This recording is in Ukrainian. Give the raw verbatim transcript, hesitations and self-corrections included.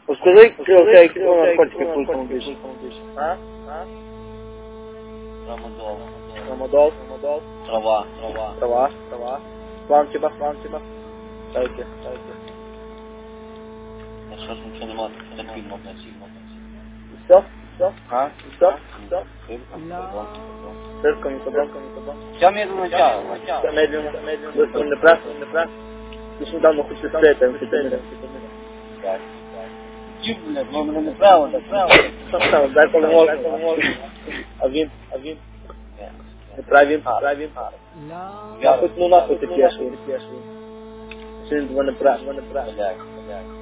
Скажи, какие наркотики пульком більше? А? А? Трамадол. Трамадол, трамадол. Трава, трава. Трава, трава. План тебе, план тебе. Дайте, дайте. А що ж нічого нема, це не фільм односильно. Все? Все? А? Все? Все? Сирка? Сырком, кабанком, кабанком. Все медленно начало, Все начало. медленно, медленно. Быстро не пресс, не пресс. Ты ж недавно хоть быстрее, там, амфетамины. Так. Ті, блядь, ну мене неправильно, неправильно. Сам сам, дай кому можна. А він, а він. Неправильно, правильно. Я хоть ну нахуй ти п'єш. Сьогодні два не прав, два не прав. Бляк, бляк.